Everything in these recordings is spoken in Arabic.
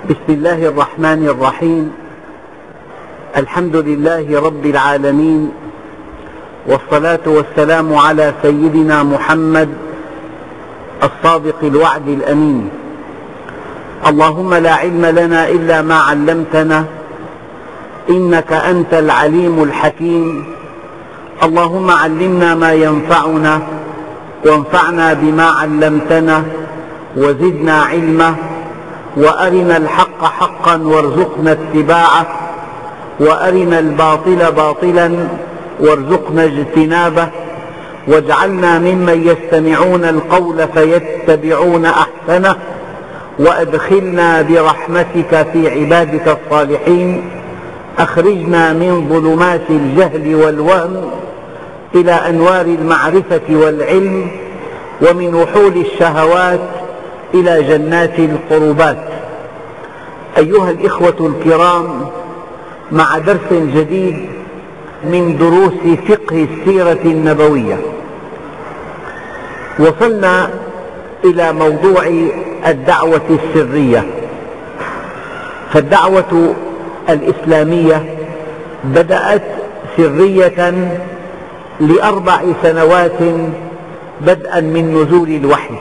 بسم الله الرحمن الرحيم. الحمد لله رب العالمين، والصلاة والسلام على سيدنا محمد الصادق الوعد الأمين. اللهم لا علم لنا إلا ما علمتنا، إنك أنت العليم الحكيم. اللهم علمنا ما ينفعنا، وانفعنا بما علمتنا، وزدنا علما، وأرنا الحق حقا وارزقنا اتباعه، وأرنا الباطل باطلا وارزقنا اجتنابه، واجعلنا ممن يستمعون القول فيتبعون أحسنه، وأدخلنا برحمتك في عبادك الصالحين. أخرجنا من ظلمات الجهل والوهم إلى أنوار المعرفة والعلم، ومن وحول الشهوات إلى جنات القربات. أيها الإخوة الكرام، مع درس جديد من دروس فقه السيرة النبوية، وصلنا إلى موضوع الدعوة السرية. فالدعوة الإسلامية بدأت سرية ل4 سنوات بدءا من نزول الوحي،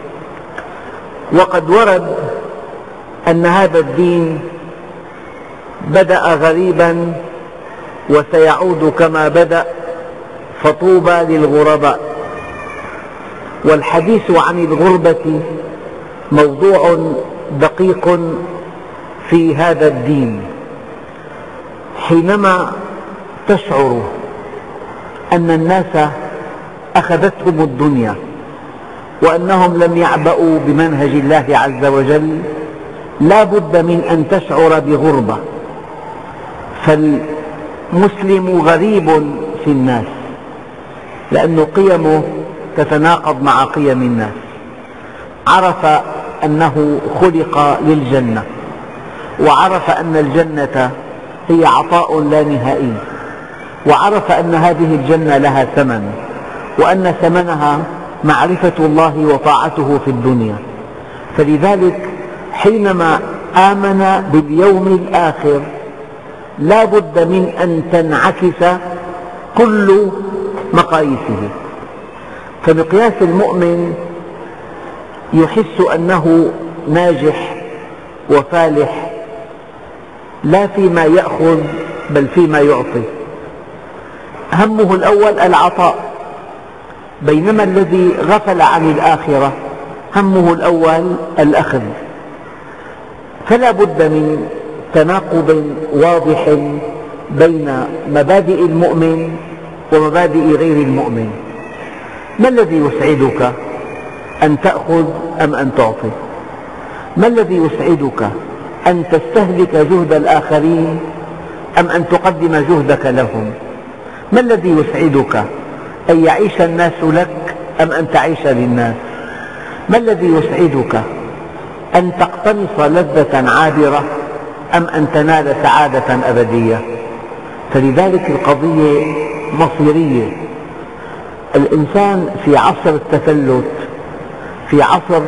وقد ورد أن هذا الدين بدأ غريبا وسيعود كما بدأ، فطوبى للغرباء. والحديث عن الغربة موضوع دقيق في هذا الدين. حينما تشعر أن الناس أخذتهم الدنيا وأنهم لم يعبأوا بمنهج الله عز وجل، لا بد من أن تشعر بغربة. فالمسلم غريب في الناس، لأن قيمه تتناقض مع قيم الناس. عرف أنه خلق للجنة، وعرف أن الجنة هي عطاء لا نهائي، وعرف أن هذه الجنة لها ثمن، وأن ثمنها معرفة الله وطاعته في الدنيا. فلذلك حينما آمن باليوم الآخر لا بد من أن تنعكس كل مقاييسه. فمقياس المؤمن يحس أنه ناجح وفالح، لا فيما يأخذ بل فيما يعطي. همه الأول العطاء، بينما الذي غفل عن الآخرة همه الأول الأخذ. فلا بد من تناقض واضح بين مبادئ المؤمن ومبادئ غير المؤمن. ما الذي يسعدك، أن تأخذ أم أن تعطي؟ ما الذي يسعدك، أن تستهلك جهد الآخرين أم أن تقدم جهدك لهم؟ ما الذي يسعدك، أن يعيش الناس لك أم أن تعيش للناس؟ ما الذي يسعدك، أن تقتنص لذة عابرة أم أن تنال سعادة أبدية؟ فلذلك القضية مصيرية. الإنسان في عصر التفلت، في عصر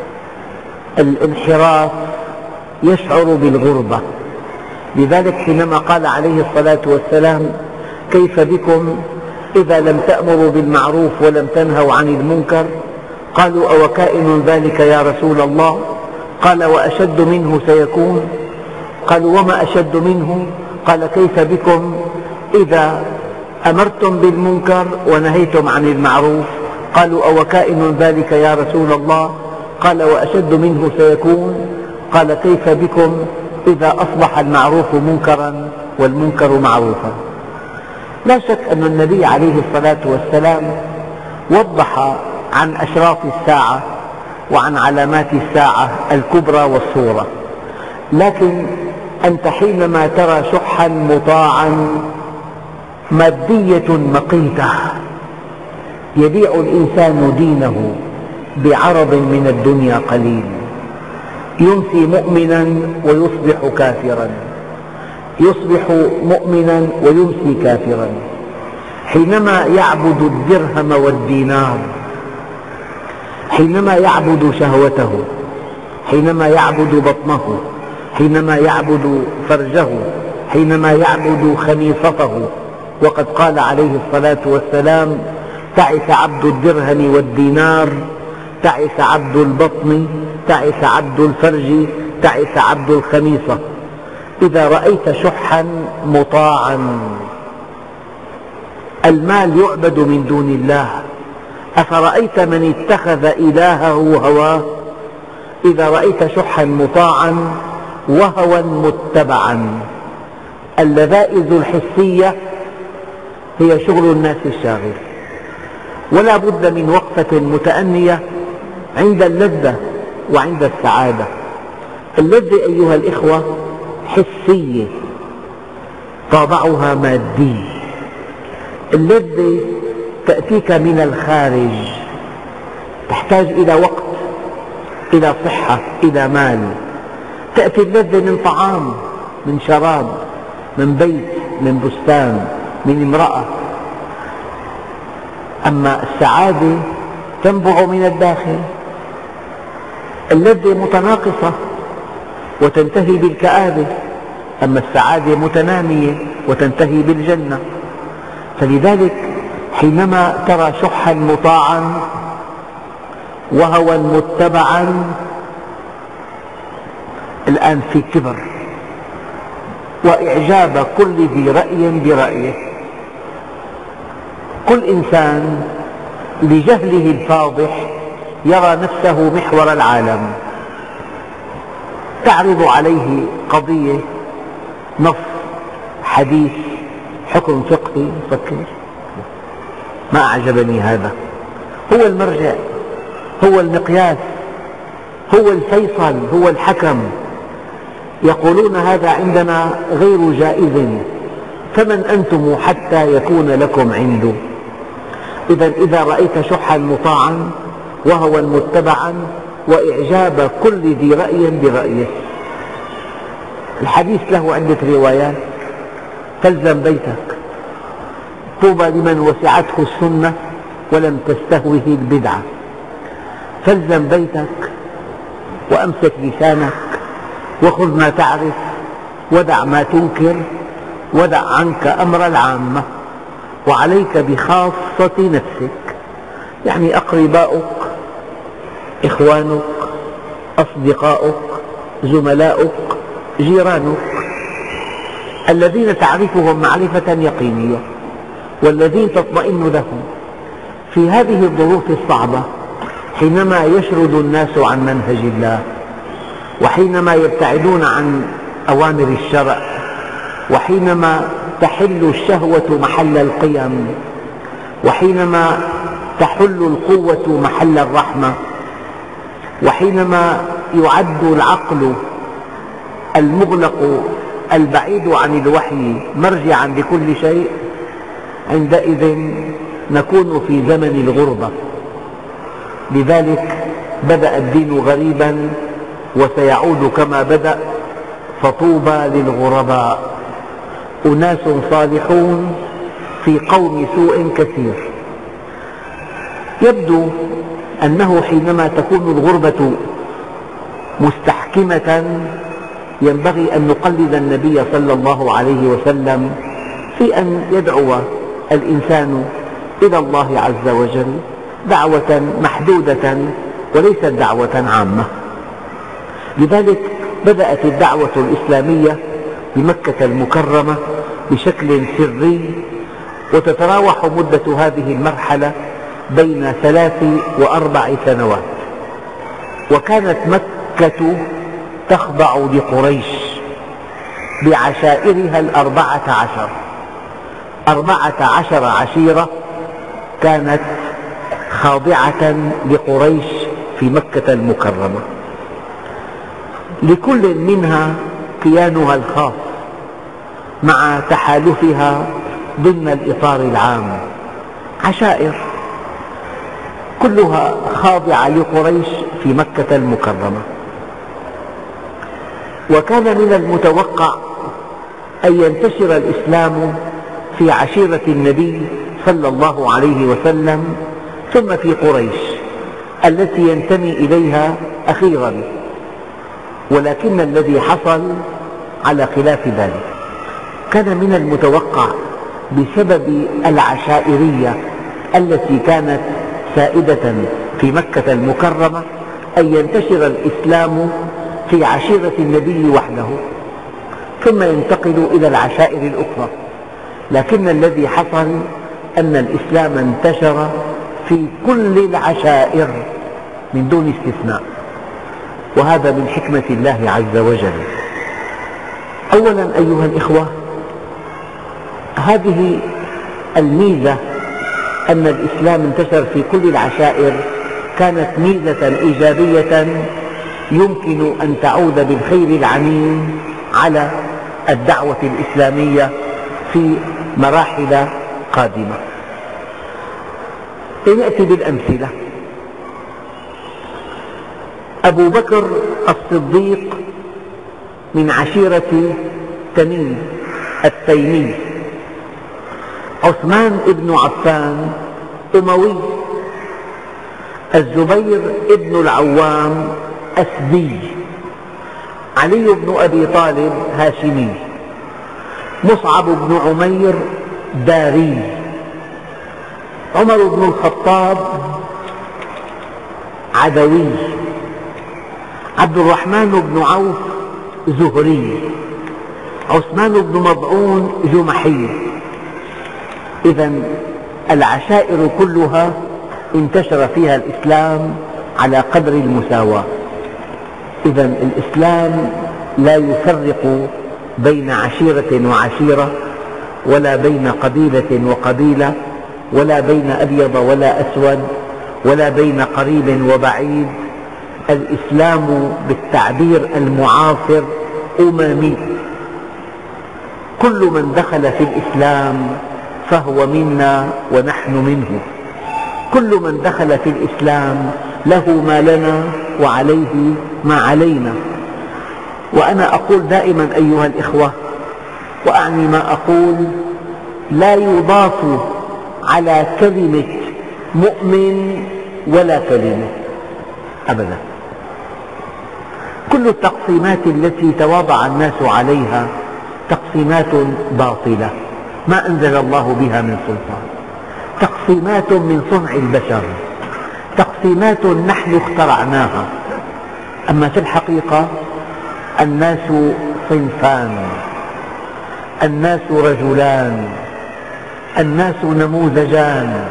الانحراف، يشعر بالغربة. لذلك حينما قال عليه الصلاة والسلام: كيف بكم إذا لم تأمروا بالمعروف ولم تنهوا عن المنكر؟ قالوا: أو كائن ذلك يا رسول الله؟ قال: وأشد منه سيكون. قالوا: وما أشد منه؟ قال: كيف بكم إذا أمرتم بالمنكر ونهيتم عن المعروف؟ قالوا: أو كائن ذلك يا رسول الله؟ قال: وأشد منه سيكون. قال: كيف بكم إذا أصبح المعروف منكرا والمنكر معروفا؟ لا شك أن النبي عليه الصلاة والسلام وضح عن أشراط الساعة وعن علامات الساعة الكبرى والصغرى، لكن أنت حينما ترى شحا مطاعا، مادية مقيتة، يبيع الإنسان دينه بعرض من الدنيا قليل، يمسي مؤمنا ويصبح كافرا، يصبح مؤمنا ويمسي كافرا. حينما يعبد الدرهم والدينار، حينما يعبد شهوته، حينما يعبد بطنه، حينما يعبد فرجه، حينما يعبد خميصته. وقد قال عليه الصلاة والسلام: تعس عبد الدرهم والدينار، تعس عبد البطن، تعس عبد الفرج، تعس عبد الخميصة. إذا رأيت شحا مطاعا، المال يعبد من دون الله، أفرأيت من اتخذ إلهه هواه؟ إذا رأيت شحا مطاعا وهوى متبعا، اللذائذ الحسية هي شغل الناس الشاغل، ولا بد من وقفة متأنية عند اللذة وعند السعادة. اللذة أيها الإخوة حسية، طابعها مادي. اللذة تأتيك من الخارج، تحتاج إلى وقت، إلى صحة، إلى مال. تأتي اللذة من طعام، من شراب، من بيت، من بستان، من امرأة. أما السعادة تنبع من الداخل. اللذة متناقصة وتنتهي بالكآبة، أما السعادة متنامية وتنتهي بالجنة. فلذلك حينما ترى شحا مطاعا وهوى متبعا، الآن في كبر وإعجاب كل ذي رأي برأيه. كل إنسان لجهله الفاضح يرى نفسه محور العالم. تعرض عليه قضية، نص، حديث، حكم فقهي، فكر: ما أعجبني هذا. هو المرجع، هو المقياس، هو الفيصل، هو الحكم. يقولون هذا عندنا غير جائز، فمن أنتم حتى يكون لكم عنده. إذا رأيت شحا مطاعا وهوى متبعا وإعجاب كل ذي رأي برأيه. الحديث له عدة روايات: تلزم بيتك، طوبى لمن وسعته السنة ولم تستهوه البدعة. تلزم بيتك وأمسك لسانك، وخذ ما تعرف ودع ما تنكر، ودع عنك أمر العامة، وعليك بخاصة نفسك، يعني أقرباؤك، إخوانك، أصدقاؤك، زملاؤك، جيرانك، الذين تعرفهم معرفة يقينية والذين تطمئن لهم. في هذه الظروف الصعبة، حينما يشرد الناس عن منهج الله، وحينما يبتعدون عن أوامر الشرع، وحينما تحل الشهوة محل القيم، وحينما تحل القوة محل الرحمة، وحينما يعد العقل المغلق البعيد عن الوحي مرجعا لكل شيء، عندئذ نكون في زمن الغربة. لذلك بدأ الدين غريبا وسيعود كما بدأ، فطوبى للغرباء، أناس صالحون في قوم سوء كثير. يبدو أنه حينما تكون الغربة مستحكمة ينبغي أن نقلد النبي صلى الله عليه وسلم في أن يدعو الإنسان إلى الله عز وجل دعوة محدودة وليست دعوة عامة. لذلك بدأت الدعوة الإسلامية بمكة المكرمة بشكل سري، وتتراوح مدة هذه المرحلة بين 3 و4 سنوات. وكانت مكة تخضع لقريش بعشائرها 14، 14 عشيرة كانت خاضعة لقريش في مكة المكرمة، لكل منها كيانها الخاص مع تحالفها ضمن الإطار العام. عشائر كلها خاضعة لقريش في مكة المكرمة. وكان من المتوقع أن ينتشر الإسلام في عشيرة النبي صلى الله عليه وسلم، ثم في قريش التي ينتمي إليها أخيرا. ولكن الذي حصل على خلاف ذلك. كان من المتوقع بسبب العشائرية التي كانت سائدة في مكة المكرمة أن ينتشر الإسلام في عشيرة النبي وحده، ثم ينتقل إلى العشائر الأخرى. لكن الذي حصل أن الإسلام انتشر في كل العشائر من دون استثناء، وهذا من حكمة الله عز وجل. أولا أيها الإخوة، هذه الميزة أن الإسلام انتشر في كل العشائر كانت ميزة إيجابية يمكن أن تعود بالخير العميم على الدعوة الإسلامية في مراحل قادمة. لنأتي بالأمثلة. أبو بكر الصديق من عشيرة تميم التيمي، عثمان بن عفان أموي، الزبير بن العوام أسدي، علي بن أبي طالب هاشمي، مصعب بن عمير داري، عمر بن الخطاب عدوي، عبد الرحمن بن عوف زهري، عثمان بن مضعون جمحي. إذا العشائر كلها انتشر فيها الإسلام على قدر المساواة. إذا الإسلام لا يفرق بين عشيرة وعشيرة، ولا بين قبيلة وقبيلة، ولا بين أبيض ولا أسود، ولا بين قريب وبعيد. الإسلام بالتعبير المعاصر أممي، كل من دخل في الإسلام فهو منا ونحن منه، كل من دخل في الإسلام له ما لنا وعليه ما علينا. وأنا أقول دائما أيها الإخوة، وأعني ما أقول، لا يضاف على كلمة مؤمن ولا كلمة أبدا. كل التقسيمات التي تواضع الناس عليها تقسيمات باطلة ما أنزل الله بها من سلطان، تقسيمات من صنع البشر، تقسيمات نحن اخترعناها. أما في الحقيقة الناس صنفان، الناس رجلان، الناس نموذجان.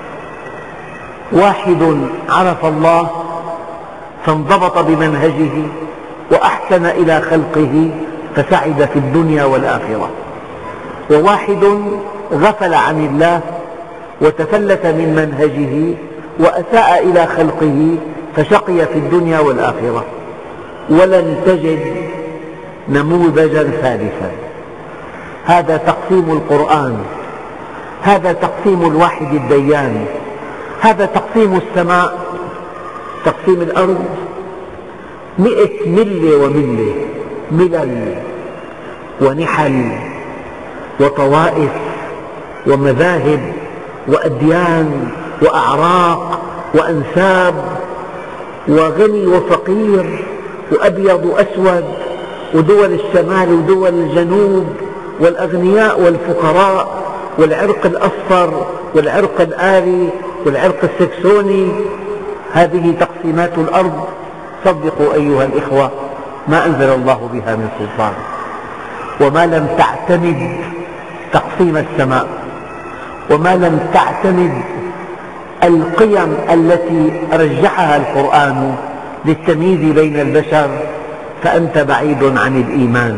واحد عرف الله فانضبط بمنهجه وأحسن إلى خلقه فسعد في الدنيا والآخرة، وواحد غفل عن الله وتفلت من منهجه وأساء إلى خلقه فشقي في الدنيا والآخرة. ولن تجد نموذجا ثالثا. هذا تقسيم القرآن، هذا تقسيم الواحد الديان، هذا تقسيم السماء. تقسيم الأرض 100 ملة وملة، ملل ونحل وطوائف ومذاهب وأديان وأعراق وأنساب، وغني وفقير، وأبيض وأسود، ودول الشمال ودول الجنوب، والأغنياء والفقراء، والعرق الأصفر والعرق الآري والعرق السكسوني. هذه تقسيمات الأرض. صدقوا أيها الإخوة ما أنزل الله بها من سلطان. وما لم تعتمد تقسيم السماء، وما لم تعتمد القيم التي رجحها القرآن للتمييز بين البشر، فأنت بعيد عن الإيمان.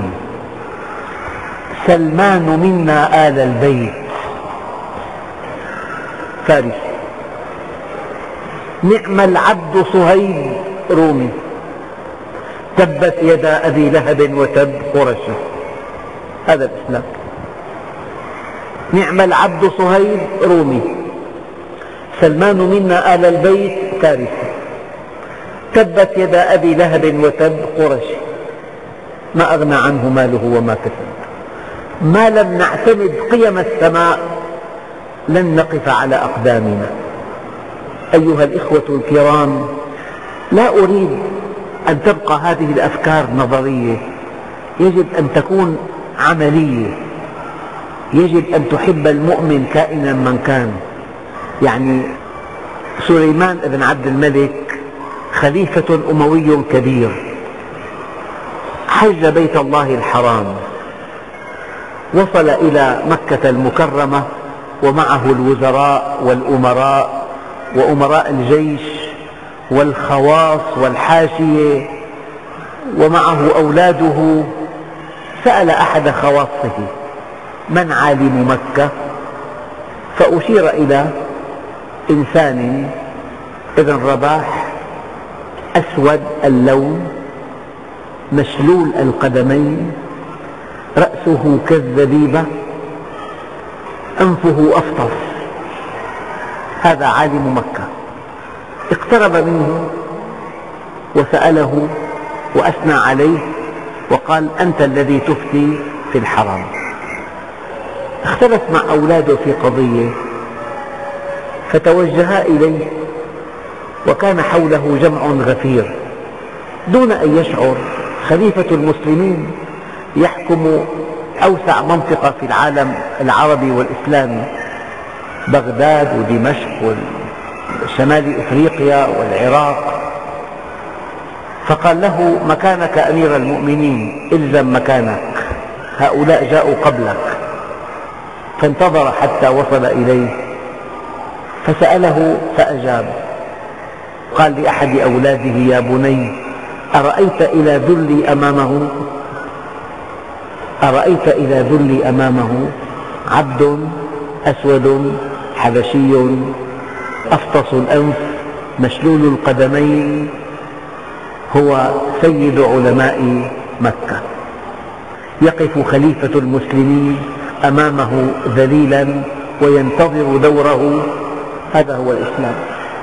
سلمان منا آل البيت، فارس. نعم العبد صهيب، رومي. تبت يدا أبي لهب وتب، قرشي. هذا الإسلام. نعم العبد صهيب، رومي. سلمان منا آل البيت، فارسي. تبت يدا أبي لهب وتب، قرشي. ما أغنى عنه ماله وما كسب. ما لم نعتمد قيم السماء لن نقف على أقدامنا. أيها الإخوة الكرام، لا أريد أن تبقى هذه الأفكار نظرية، يجب أن تكون عملية، يجب أن تحب المؤمن كائنا من كان. يعني سليمان بن عبد الملك خليفة أموي كبير، حج بيت الله الحرام، وصل إلى مكة المكرمة ومعه الوزراء والأمراء وأمراء الجيش والخواص والحاشية ومعه أولاده. سأل أحد خواصه: من عالم مكة؟ فأشير إلى إنسان ابن رباح أسود اللون مشلول القدمين، رأسه كالزبيبة، أنفه أفطس، هذا عالم مكة. اقترب منه وسأله وأثنى عليه وقال: أنت الذي تفتي في الحرم. اختلف مع أولاده في قضية فتوجها إليه، وكان حوله جمع غفير. دون أن يشعر خليفة المسلمين يحكم أوسع منطقة في العالم العربي والإسلامي، بغداد ودمشق وشمال إفريقيا والعراق، فقال له: مكانك أمير المؤمنين، إلزم مكانك، هؤلاء جاءوا قبلك. فانتظر حتى وصل إليه فسأله فأجاب. قال لأحد أولاده: يا بني، أرأيت إلى ذلي أمامه عبد أسود حبشي أفطس الأنف مشلول القدمين، هو سيد علماء مكة، يقف خليفة المسلمين أمامه ذليلا وينتظر دوره. هذا هو الإسلام.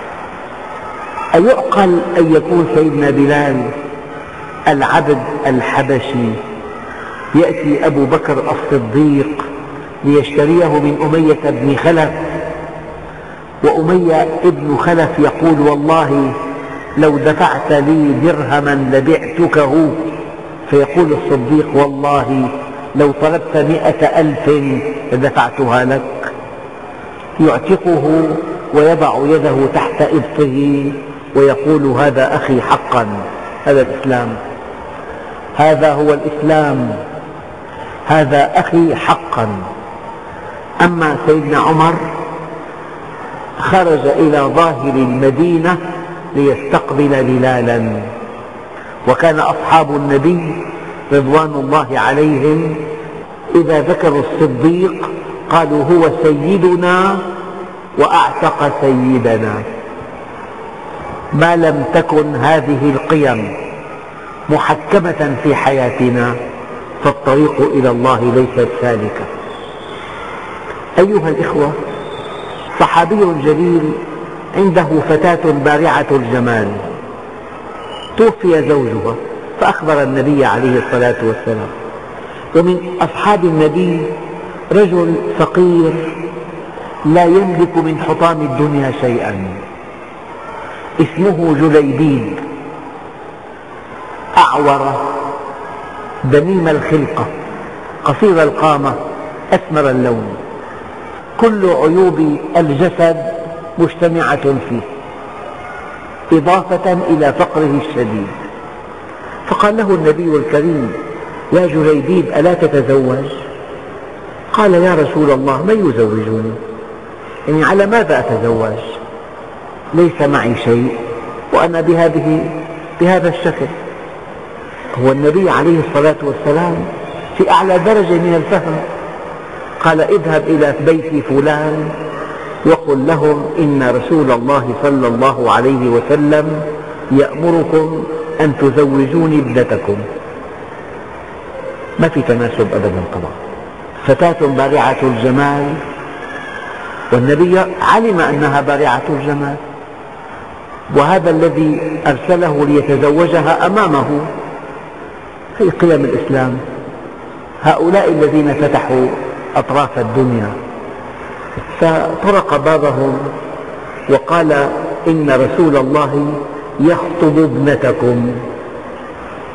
أيعقل أن يكون سيدنا بلال العبد الحبشي يأتي أبو بكر الصديق ليشتريه من أمية بن خلف، وأمية بن خلف يقول: والله لو دفعت لي درهما لبعتكه. فيقول الصديق: والله لو طلبت 100,000 لدفعتها لك. يعتقه ويضع يده تحت إبطه ويقول: هذا أخي حقا. هذا الإسلام، هذا هو الإسلام، هذا أخي حقا. أما سيدنا عمر خرج إلى ظاهر المدينة ليستقبل بلالا، وكان أصحاب النبي رضوان الله عليهم إذا ذكروا الصديق قالوا: هو سيدنا وأعتق سيدنا. ما لم تكن هذه القيم محكمة في حياتنا فالطريق إلى الله ليست سالكة. أيها الإخوة، صحابي جليل عنده فتاة بارعة الجمال، توفي زوجها فأخبر النبي عليه الصلاة والسلام. ومن أصحاب النبي رجل فقير لا يملك من حطام الدنيا شيئا، اسمه جليبيب، أعور دميم الخلقة قصير القامة أسمر اللون، كل عيوب الجسد مجتمعة فيه، إضافة إلى فقره الشديد. فقال له النبي الكريم: يا جليبيب، ألا تتزوج؟ قال: يا رسول الله، من يزوجني؟ يعني على ماذا أتزوج؟ ليس معي شيء وأنا بهذا الشكل. هو النبي عليه الصلاة والسلام في أعلى درجة من الفهم. قال: اذهب إلى بيت فلان وقل لهم إن رسول الله صلى الله عليه وسلم يأمركم أن تزوجوني ابنتكم. ما في تناسب أبدا طبعا، فتاة بارعة الجمال، والنبي علم أنها بارعة الجمال، وهذا الذي أرسله ليتزوجها أمامه. هي قيم الإسلام. هؤلاء الذين فتحوا أطراف الدنيا فطرق بابهم وقال: إن رسول الله يخطب ابنتكم.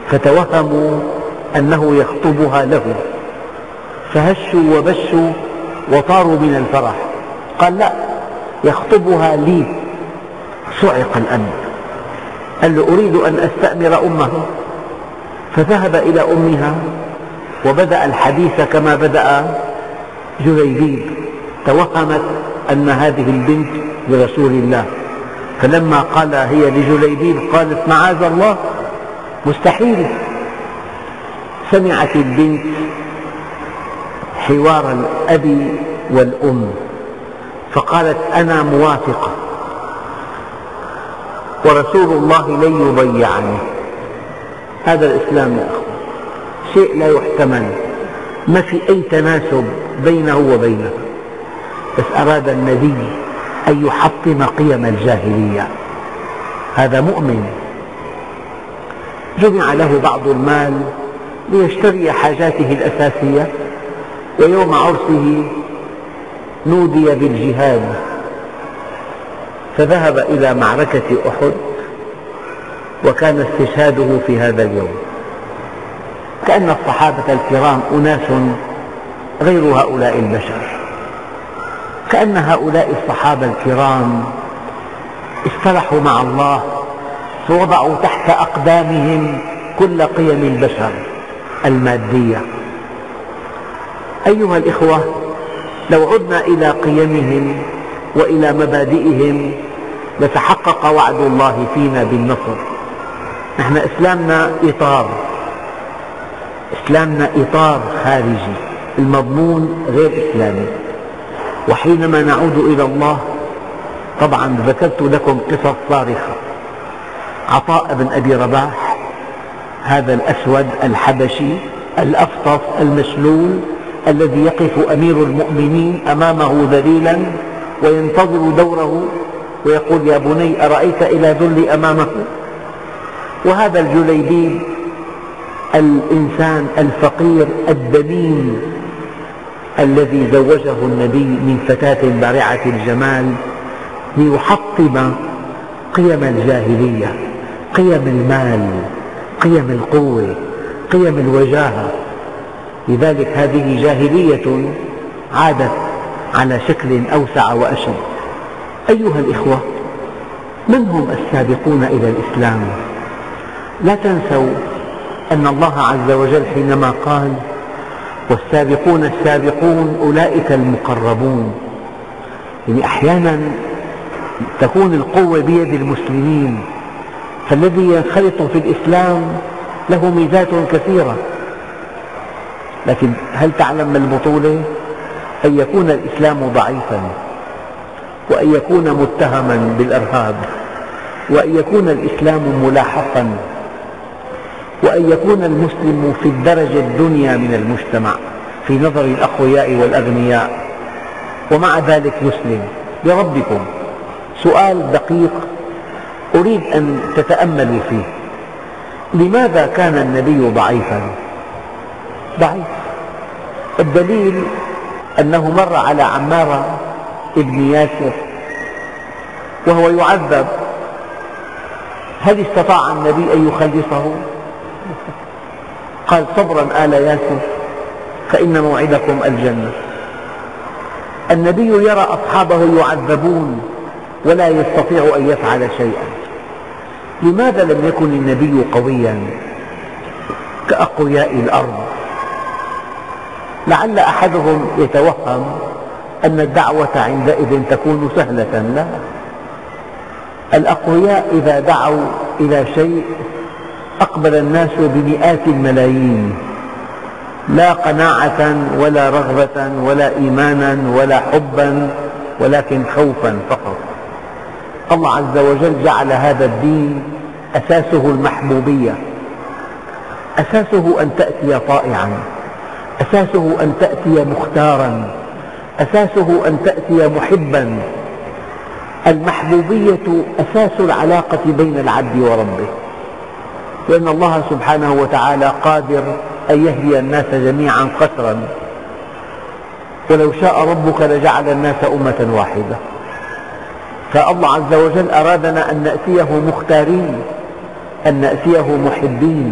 فتوهموا أنه يخطبها له، فهشوا وبشوا وطاروا من الفرح. قال لا، يخطبها لي. صعق الأب، قال له أريد أن أستأمر أمه. فذهب إلى أمها وبدأ الحديث كما بدأ جليبيب. توهمت أن هذه البنت لرسول الله، فلما قال هي لجليبيب قالت معاذ الله، مستحيل. سمعت البنت حوار الأب والأم فقالت أنا موافقة، ورسول الله لن يضيعني. هذا الإسلام يا أخوة، شيء لا يحتمل، ما في أي تناسب بينه وبينه، بس أراد النبي أن يحطم قيم الجاهلية. هذا مؤمن. جمع له بعض المال ليشتري حاجاته الأساسية، ويوم عرسه نودي بالجهاد، فذهب إلى معركة أحد، وكان استشهاده في هذا اليوم. كأن الصحابة الكرام أناس غير هؤلاء البشر، كأن هؤلاء الصحابة الكرام اصطلحوا مع الله فوضعوا تحت أقدامهم كل قيم البشر المادية. أيها الإخوة، لو عدنا إلى قيمهم وإلى مبادئهم لتحقق وعد الله فينا بالنصر. نحن إسلامنا إطار خارجي، المضمون غير إسلامي. وحينما نعود إلى الله، طبعا ذكرت لكم قصص صارخة. عطاء بن أبي رباح، هذا الأسود الحبشي الأفطس المشلول الذي يقف أمير المؤمنين أمامه ذليلا وينتظر دوره ويقول يا بني أرأيت إلى ذلي أمامه. وهذا الجليبيب الإنسان الفقير الدميم الذي زوجه النبي من فتاة بارعة الجمال ليحطم قيم الجاهلية، قيم المال، قيم القوة، قيم الوجاهة. لذلك هذه جاهلية عادت على شكل أوسع وأشد. أيها الإخوة، من هم السابقون إلى الإسلام؟ لا تنسوا أن الله عز وجل حينما قال والسابقون السابقون أولئك المقربون، يعني أحيانا تكون القوة بيد المسلمين، فالذي ينخرط في الإسلام له ميزات كثيرة. لكن هل تعلم ما البطولة؟ أن يكون الإسلام ضعيفا، وأن يكون متهما بالإرهاب، وأن يكون الإسلام ملاحقا، وأن يكون المسلم في الدرجة الدنيا من المجتمع في نظر الأقوياء والأغنياء، ومع ذلك يسلم. بربكم سؤال دقيق أريد أن تتأملوا فيه: لماذا كان النبي ضعيفا؟ ضعيف. الدليل أنه مر على عمار ابن ياسر وهو يعذب، هل استطاع النبي أن يخلصه؟ قال صبرا آل ياسر فإن موعدكم الجنة. النبي يرى أصحابه يعذبون ولا يستطيع أن يفعل شيئا. لماذا لم يكن النبي قويا كأقوياء الأرض؟ لعل أحدهم يتوهم أن الدعوة عندئذ تكون سهلة. لا، الأقوياء إذا دعوا إلى شيء أقبل الناس بمئات الملايين، لا قناعة ولا رغبة ولا إيمانا ولا حبا، ولكن خوفا فقط. الله عز وجل جعل هذا الدين أساسه المحبوبية، أساسه أن تأتي طائعا، أساسه أن تأتي مختارا، أساسه أن تأتي محبا. المحبوبية أساس العلاقة بين العبد وربه، لأن الله سبحانه وتعالى قادر أن يهدي الناس جميعا قسرا، ولو شاء ربك لجعل الناس أمة واحدة. فالله عز وجل أرادنا أن نأتيه مختارين، أن نأتيه محبين،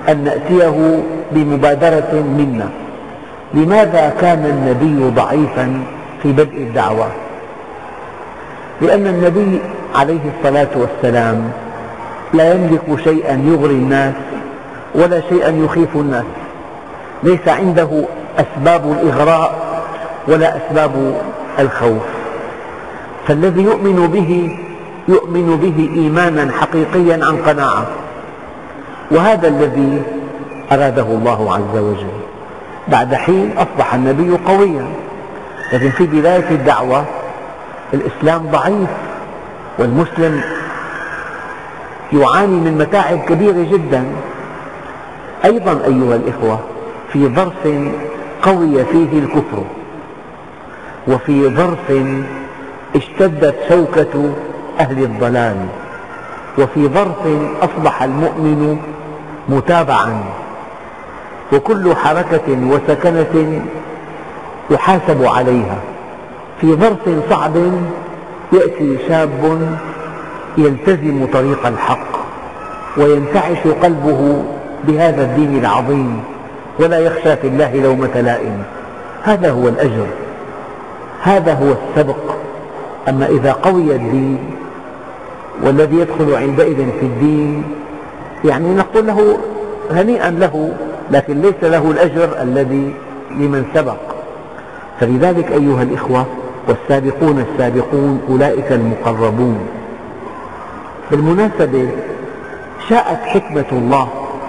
أن نأتيه بمبادرة منا. لماذا كان النبي ضعيفا في بدء الدعوة؟ لأن النبي عليه الصلاة والسلام لا يملك شيئا يغري الناس ولا شيئا يخيف الناس، ليس عنده أسباب الإغراء ولا أسباب الخوف، فالذي يؤمن به إيمانا حقيقيا عن قناعة، وهذا الذي أراده الله عز وجل. بعد حين أصبح النبي قويا، لكن في بداية الدعوة الإسلام ضعيف، والمسلم يعاني من متاعب كبيرة جدا. أيضا أيها الإخوة، في ظرف قوي فيه الكفر، وفي ظرف اشتدت شوكة أهل الضلال، وفي ظرف أصبح المؤمن متابعا، وكل حركة وسكنة يحاسب عليها. في ظرف صعب يأتي شاب يلتزم طريق الحق وينتعش قلبه بهذا الدين العظيم ولا يخشى في الله لومة لائم. هذا هو الأجر، هذا هو السبق. أما إذا قوي الدين والذي يدخل عندئذ في الدين يعني نقول له هنيئا له، لكن ليس له الأجر الذي لمن سبق. فلذلك أيها الإخوة، والسابقون السابقون أولئك المقربون. بالمناسبة شاءت حكمة الله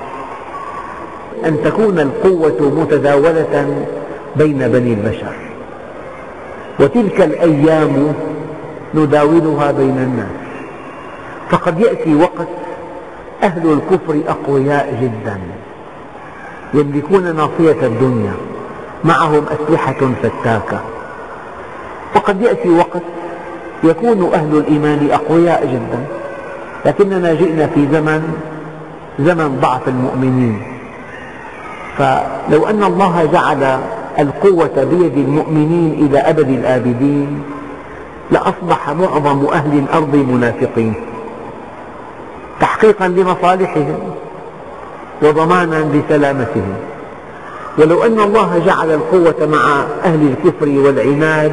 أن تكون القوة متداولة بين بني البشر، وتلك الأيام نداولها بين الناس. فقد يأتي وقت أهل الكفر أقوياء جدا يملكون ناصية الدنيا، معهم أسلحة فتاكة. وقد يأتي وقت يكون أهل الإيمان أقوياء جدا، لكننا جئنا في زمن ضعف المؤمنين. فلو أن الله جعل القوة بيد المؤمنين إلى أبد الآبدين لأصبح معظم أهل الأرض منافقين، تحقيقا لمصالحهم وضمانا لسلامتهم. ولو أن الله جعل القوة مع أهل الكفر والعناد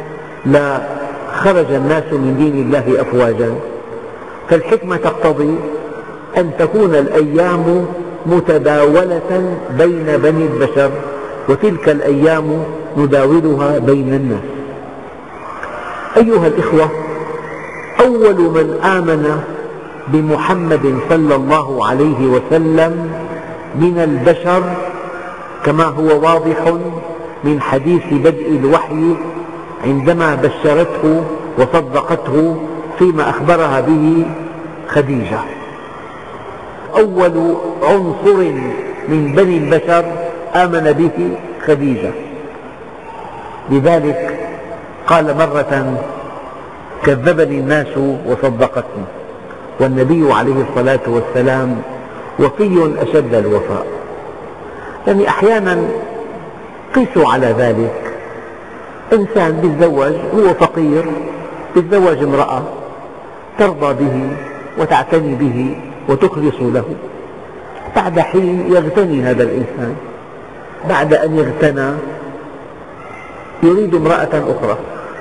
لخرج الناس من دين الله أفواجا. فالحكمة تقتضي أن تكون الأيام متداولة بين بني البشر، وتلك الأيام نداولها بين الناس. أيها الإخوة، أول من آمن بمحمد صلى الله عليه وسلم من البشر كما هو واضح من حديث بدء الوحي عندما بشرته وصدقته فيما أخبرها به خديجة. أول عنصر من بني البشر آمن به خديجة. لذلك قال مرة: كذبني الناس وصدقتني. والنبي عليه الصلاة والسلام وفي أشد الوفاء. يعني أحيانا قيسوا على ذلك، إنسان يتزوج، هو فقير، يتزوج امرأة ترضى به وتعتني به وتخلص له، بعد حين يغتني هذا الإنسان، بعد أن يغتنى يريد امرأة أخرى،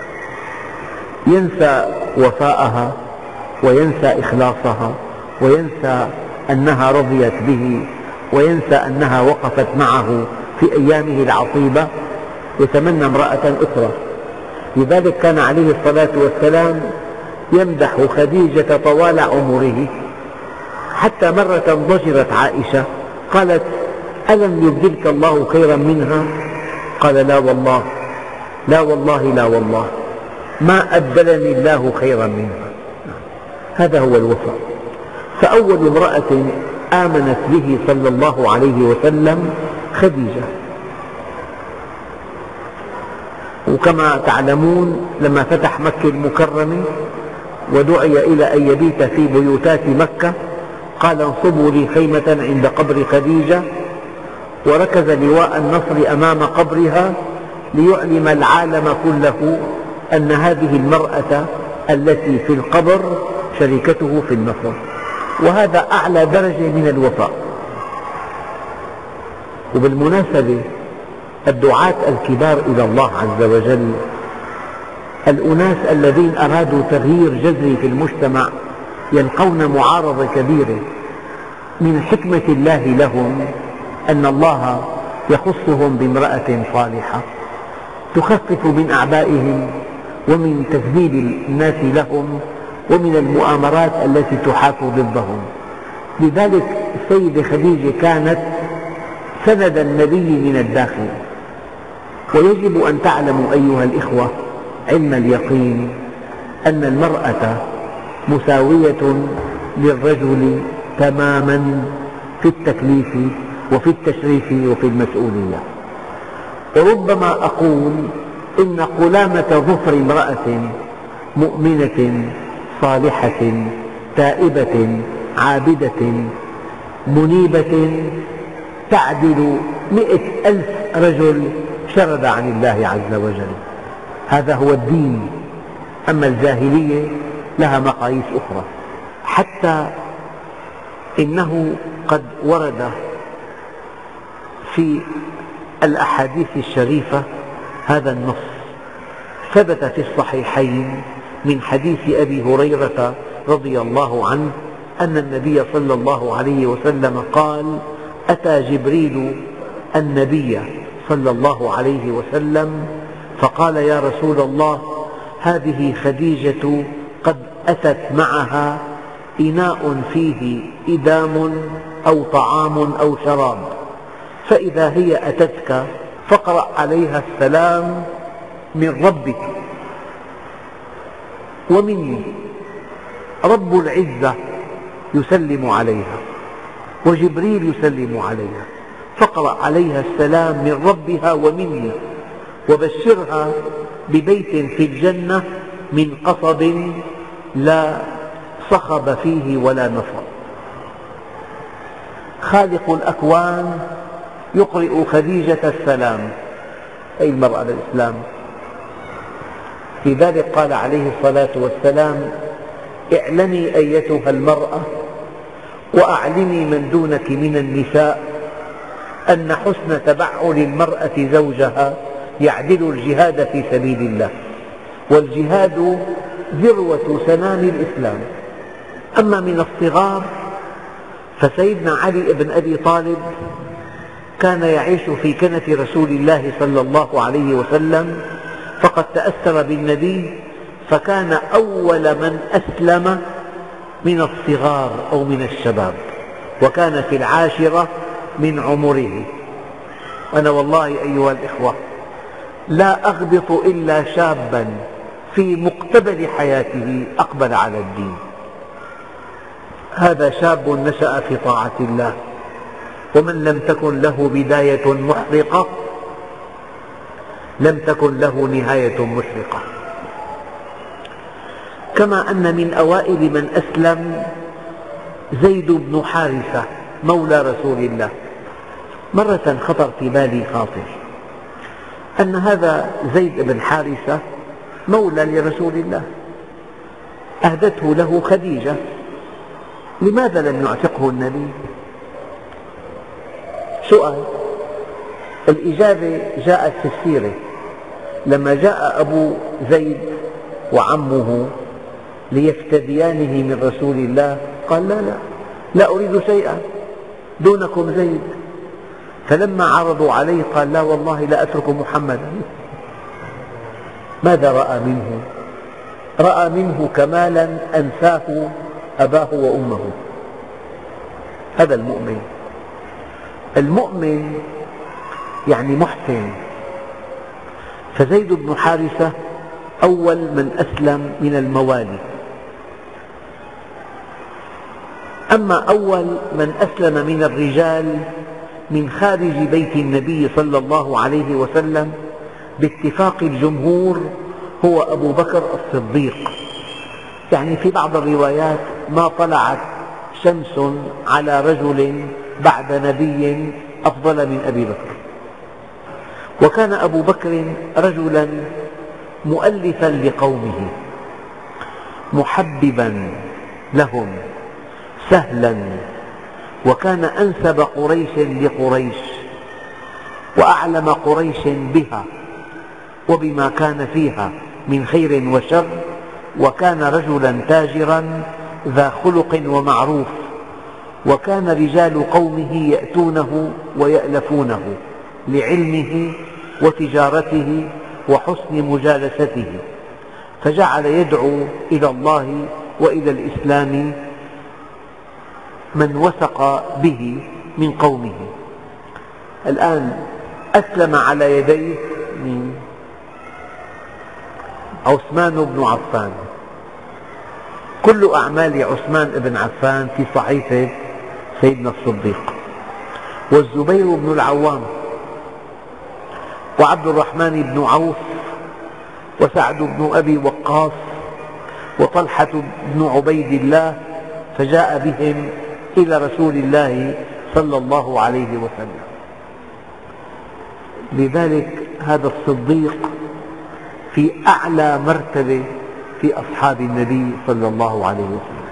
ينسى وفاءها وينسى إخلاصها وينسى أنها رضيت به وينسى أنها وقفت معه في أيامه العصيبة، يتمنى امرأة أخرى. لذلك كان عليه الصلاة والسلام يمدح خديجة طوال عمره، حتى مرة ضجرت عائشة قالت: ألم يبدلك الله خيرا منها؟ قال: لا والله، لا والله، لا والله، ما أبدلني الله خيرا منها. هذا هو الوفاء. فأول امرأة آمنت به صلى الله عليه وسلم خديجة. وكما تعلمون لما فتح مكة المكرمة ودعي إلى أن يبيت في بيوتات مكة قال: انصبوا لي خيمة عند قبر خديجة، وركز لواء النصر أمام قبرها ليعلم العالم كله أن هذه المرأة التي في القبر شريكته في النصر. وهذا أعلى درجة من الوفاء. وبالمناسبة الدعاة الكبار إلى الله عز وجل، الأناس الذين أرادوا تغيير جذري في المجتمع، يلقون معارضة كبيرة. من حكمة الله لهم أن الله يخصهم بامرأة صالحة تخفف من أعبائهم ومن تذليل الناس لهم ومن المؤامرات التي تحاك ضدهم. لذلك السيدة خديجة كانت سند النبي من الداخل. ويجب أن تعلموا أيها الإخوة علم اليقين أن المرأة مساوية للرجل تماما في التكليف وفي التشريف وفي المسؤولية. وربما أقول إن قلامة ظفر امرأة مؤمنة صالحة تائبة عابدة منيبة تعدل 100,000 رجل شرد عن الله عز وجل. هذا هو الدين. أما الجاهلية لها مقاييس أخرى. حتى إنه قد ورد في الأحاديث الشريفة هذا النص. ثبت في الصحيحين من حديث أبي هريرة رضي الله عنه أن النبي صلى الله عليه وسلم قال: أتى جبريل النبي صلى الله عليه وسلم فقال: يا رسول الله، هذه خديجة قد أتت معها إناء فيه إدام أو طعام أو شراب، فإذا هي أتتك فاقرأ عليها السلام من ربك ومني. رب العزة يسلم عليها وجبريل يسلم عليها، فاقرأ عليها السلام من ربها ومني، وبشرها ببيت في الجنة من قصب لا صخب فيه ولا نصب. خالق الأكوان يقرئ خديجة السلام، أي المرأة الإسلام. لذلك قال عليه الصلاة والسلام: اعلمي أيتها المرأة وأعلمي من دونك من النساء أن حسن تبعل المرأة زوجها يعدل الجهاد في سبيل الله، والجهاد ذروة سنام الإسلام. أما من الصغار فسيدنا علي بن أبي طالب كان يعيش في كنف رسول الله صلى الله عليه وسلم، فقد تأثر بالنبي، فكان أول من أسلم من الصغار أو من الشباب، وكان في العاشرة من عمره. أنا والله أيها الإخوة لا أغبط إلا شابا في مقتبل حياته أقبل على الدين. هذا شاب نشأ في طاعة الله، ومن لم تكن له بداية محرقة لم تكن له نهاية مشرقة. كما أن من أوائل من أسلم زيد بن حارثة مولى رسول الله. مرة خطر في بالي خاطر أن هذا زيد بن حارثة مولى لرسول الله، أهدته له خديجة، لماذا لم يعتقه النبي؟ سؤال. الإجابة جاءت في السيرة، لما جاء أبو زيد وعمه ليفتديانه من رسول الله قال: لا أريد شيئا دونكم زيد. فلما عرضوا عليه قال: لا والله لا أترك محمدا. ماذا رأى منه؟ رأى منه كمالا أنساه أباه وأمه. هذا المؤمن. المؤمن يعني محسن. فزيد بن حارثة أول من أسلم من الموالي. أما أول من أسلم من الرجال من خارج بيت النبي صلى الله عليه وسلم باتفاق الجمهور هو أبو بكر الصديق. يعني في بعض الروايات ما طلعت شمس على رجل بعد نبي أفضل من أبي بكر. وكان أبو بكر رجلا مؤلفا لقومه، محببا لهم، سهلا، وكان أنسب قريش لقريش، وأعلم قريش بها وبما كان فيها من خير وشر، وكان رجلا تاجرا ذا خلق ومعروف، وكان رجال قومه يأتونه ويألفونه لعلمه وتجارته وحسن مجالسته، فجعل يدعو إلى الله وإلى الإسلام من وثق به من قومه. الآن أسلم على يديه عثمان بن عفان. كل أعمال عثمان بن عفان في صحيفة سيدنا الصديق، والزبير بن العوام، وعبد الرحمن بن عوف، وسعد بن أبي وقاص، وطلحة بن عبيد الله، فجاء بهم إلى رسول الله صلى الله عليه وسلم. لذلك هذا الصديق في أعلى مرتبة في أصحاب النبي صلى الله عليه وسلم.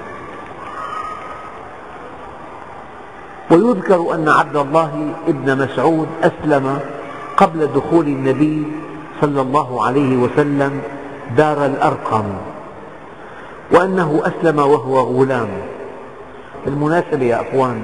ويذكر أن عبد الله بن مسعود أسلم قبل دخول النبي صلى الله عليه وسلم دار الأرقم، وأنه أسلم وهو غلام. بالمناسبة يا أخوان،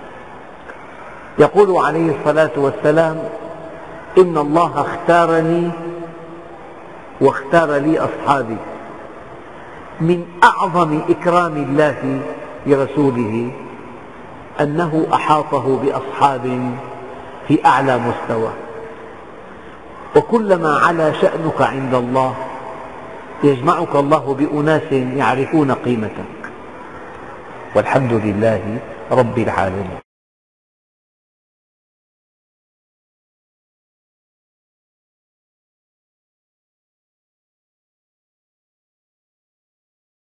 يقول عليه الصلاة والسلام: إن الله اختارني واختار لي أصحابي. من أعظم إكرام الله لرسوله أنه أحاطه بأصحاب في أعلى مستوى، وكلما علا شأنك عند الله يجمعك الله بأناس يعرفون قيمتك، والحمد لله رب العالمين.